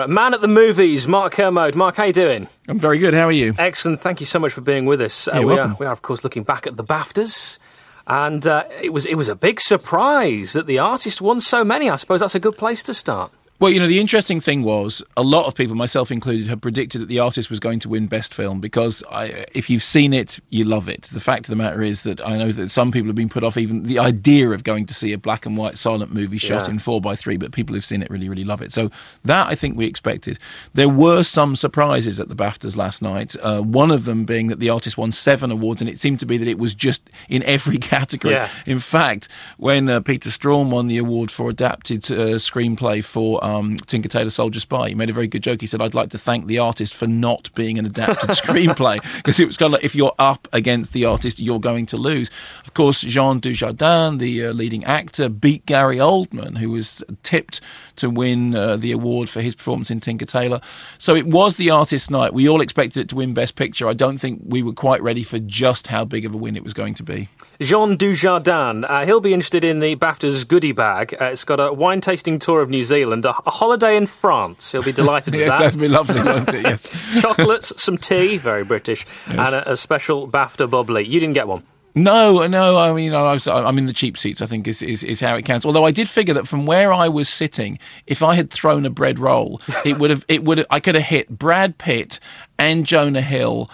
man at the movies, Mark Kermode. Mark, how you doing? I'm very good. How are you? Excellent. Thank you so much for being with us. We are, of course, looking back at the BAFTAs. And it was a big surprise that the artist won so many. I suppose that's a good place to start. Well, the interesting thing was a lot of people, myself included, had predicted that the artist was going to win Best Film because if you've seen it, you love it. The fact of the matter is that I know that some people have been put off even the idea of going to see a black and white silent movie shot in 4:3, but people who've seen it really, really love it. So that I think we expected. There were some surprises at the BAFTAs last night, one of them being that the artist won 7 awards, and it seemed to be that it was just in every category. Yeah. In fact, when Peter Strahm won the award for adapted screenplay for Tinker Tailor Soldier Spy, he made a very good joke. He said, I'd like to thank the artist for not being an adapted screenplay, because it was kind of like, if you're up against the artist, you're going to lose. Of course, Jean Dujardin, the leading actor, beat Gary Oldman, who was tipped to win the award for his performance in Tinker Tailor. So it was the artist's night. We all expected it to win Best Picture. I don't think we were quite ready for just how big of a win it was going to be. Jean Dujardin, he'll be interested in the BAFTA's goodie bag. It's got a wine tasting tour of New Zealand, a holiday in France. He'll be delighted with that. That'd be lovely, won't it? Yes. Chocolates, some tea, very British, yes. And a special BAFTA bubbly. You didn't get one. No. I mean, I'm in the cheap seats, I think, is how it counts. Although I did figure that from where I was sitting, if I had thrown a bread roll, I could have hit Brad Pitt and Jonah Hill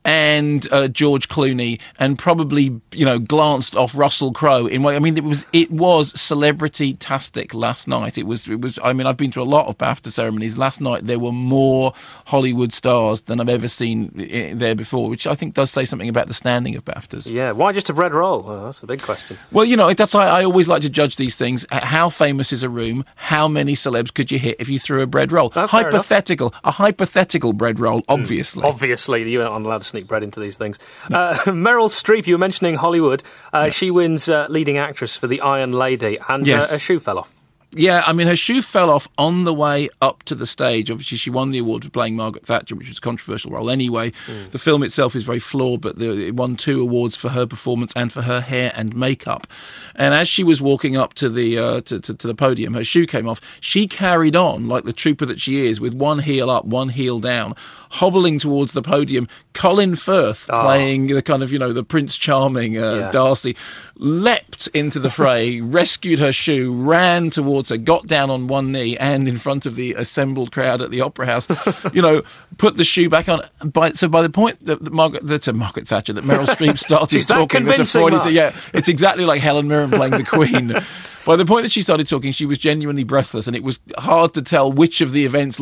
and George Clooney, and probably glanced off Russell Crowe in way. I mean, it was celebrity-tastic last night. It was. I mean, I've been to a lot of BAFTA ceremonies. Last night there were more Hollywood stars than I've ever seen there before, which I think does say something about the standing of BAFTAs. Yeah, why just a bread roll? Oh, that's a big question. Well, that's why I always like to judge these things. How famous is a room? How many celebs could you hit if you threw a bread roll? Oh, a hypothetical bread roll, obviously. Obviously, you aren't allowed to sneak bread into these things. Meryl Streep, you were mentioning Hollywood. She wins leading actress for The Iron Lady, and her shoe fell off. Yeah, I mean, her shoe fell off on the way up to the stage. Obviously, she won the award for playing Margaret Thatcher, which was a controversial role anyway. The film itself is very flawed, but it won 2 awards for her performance and for her hair and makeup. And as she was walking up to the to the podium, her shoe came off. She carried on, like the trooper that she is, with one heel up, one heel down, hobbling towards the podium. Colin Firth, playing the kind of, the Prince Charming Darcy, leapt into the fray, rescued her shoe, ran towards her, got down on one knee and in front of the assembled crowd at the Opera House, put the shoe back on. So by the point that Margaret Thatcher, that Meryl Streep started talking, it's exactly like Helen Mirren playing the Queen. By the point that she started talking, she was genuinely breathless, and it was hard to tell which of the events